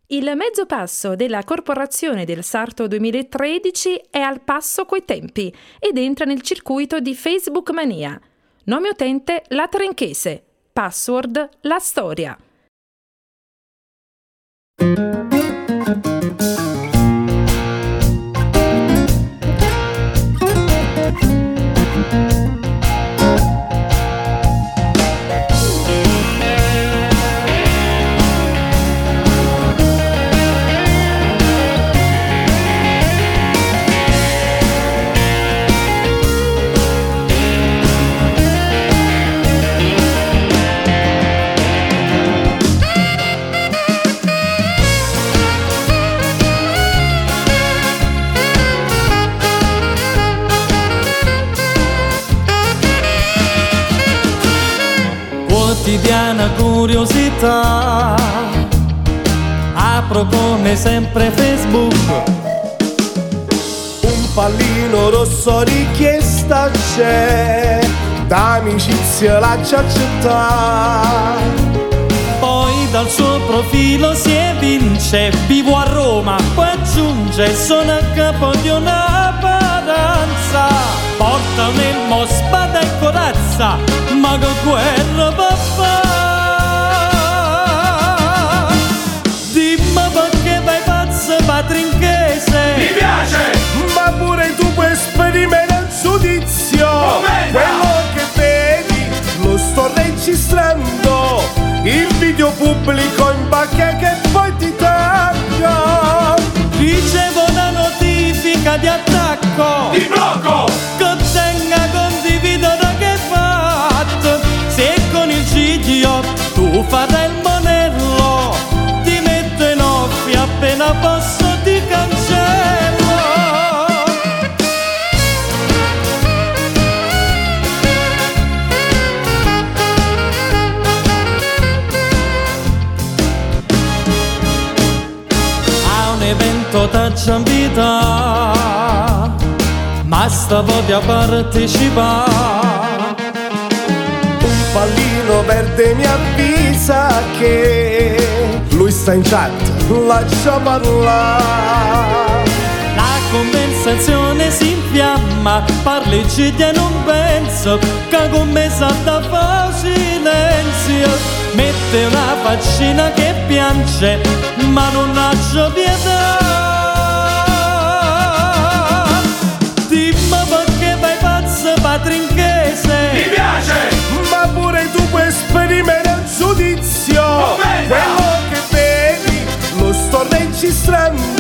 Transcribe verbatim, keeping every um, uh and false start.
Il mezzo passo della corporazione del Sarto duemilatredici è al passo coi tempi ed entra nel circuito di Facebook Mania. Nome utente La Trenchese, password La Storia. Quotidiana curiosità, apro come sempre Facebook, un pallino rosso richiesta c'è, d'amicizia la ciaccietta. poi dal suo profilo si evince, vivo a Roma, poi aggiunge sono a capo di una paranza, porta un elmo, spada e corazza, ma che guerra va fa? Dimmi perché vai pazzo Patrinchese. Mi piace! Ma pure tu puoi sperimentare il giudizio. Commenta! Quello che vedi lo sto registrando, il video pubblico in pacca che poi ti taglia. Ricevo una notifica di attacco, Ti blocco! che tenga condivido da che fatto. Se con il G D O tu fai il monello, ti metto in off e appena posso ti cancello. A un evento t'accio invità, ma stavo di partecipare. Un pallino verde mi avvisa che lui sta in chat, lascia parlare. La conversazione si infiamma, parli e non penso che con me salta fa silenzio. Mette una faccina che piange, ma non lascio pietà. Dimmi perché vai pazzo Patrinchese. Mi piace! Ma pure tu puoi sperimentare il giudizio. Quello che vedi lo sto registrando,